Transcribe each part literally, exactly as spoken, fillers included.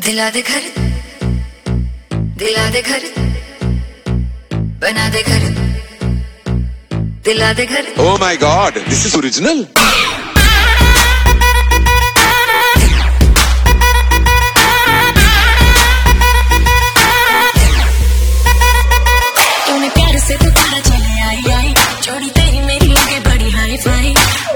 दिला दे घर, दिला दे घर, बना दे घर, दिला दे घर। Oh my God, this is original. तूने प्यार से पुकारा चले आई आई, जोड़ी तेरी मेरी लगे बड़ी हाई फाई।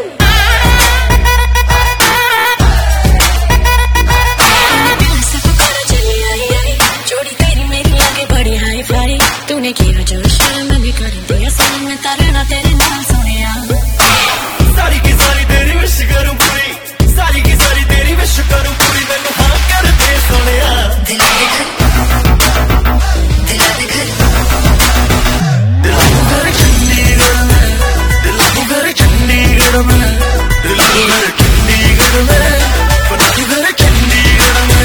तूने किया जो शर्म भी कर दिया, सनम में तारना तेरे नाम सुनिया। सारी की सारी तेरी विश करूं पूरी, सारी की सारी तेरी विश करूं पूरी, मैनू हाँ कर दे सोनिया। दिला दे घर, दिला दे घर, दिला दे घर चंडीगढ़ में, दिला दे घर चंडीगढ़ में, दिला दे घर चंडीगढ़ में, बना दे घर चंडीगढ़ में।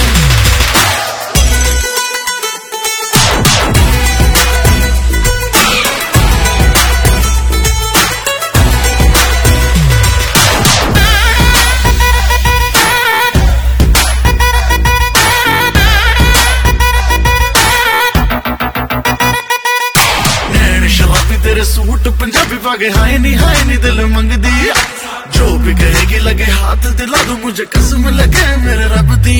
तेरे सूट पंजाबी पागे हाय नी हाय नी दिल मंगदी, जो भी कहेगी लगे हाथ दिला दूं, मुझे कसम लगे मेरे रब दी।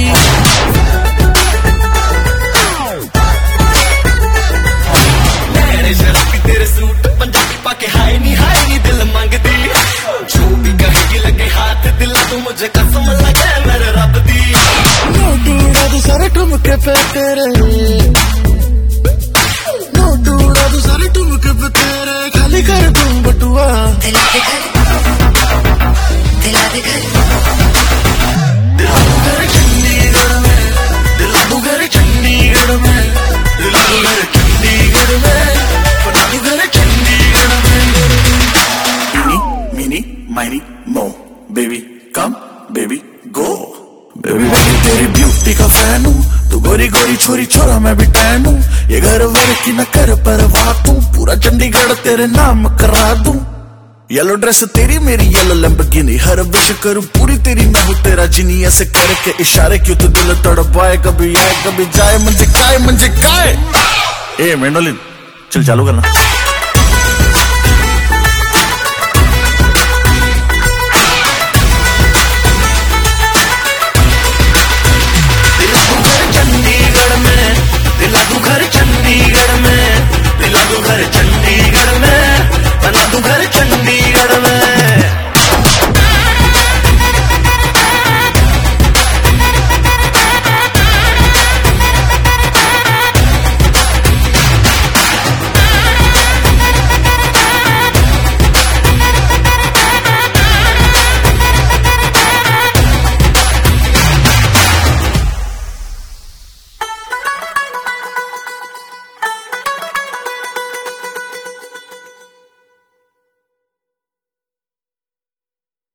मेरे शराबी तेरे सूट पंजाबी पाके हाय नी हाय नी दिल मंगदी, जो भी कहेगी लगे हाथ दिला दूं, मुझे कसम लगे मेरे रब दी। नोट उड़ा दूं सारे ठुमके पे तेरे, नोट उड़ा दूं सारे ठुमके पे तेरे, खाली कर दूं बटुआ। दिला दे घर, दिला दे घर, दिला दूं घर चंडीगढ़ में, दिला दूं घर चंडीगढ़ में, दिला दूं घर चंडीगढ़ में, बना दूं घर चंडीगढ़ में। इनी meeny miny moe, baby come baby go, baby baby तेरी ब्यूटी का फैन हूँ, तू गोरी गोरी छोरी छोरा मैं भी टैन हूँ, ये घर वर की न कर परवाह तू, पूरा चंडीगढ़ तेरे नाम करा दूं। येलो ड्रेस तेरी मेरी येलो लैम्बोर्गिनी, हर विश करूं पूरी तेरी, मैं हूँ तेरा जिनी, ऐसे करके इशारे क्यों तो दिल तड़पाए, कभी आए कभी जाए, मुझे काय मुझे काय। ए मेंडोलिन चल चालू करना।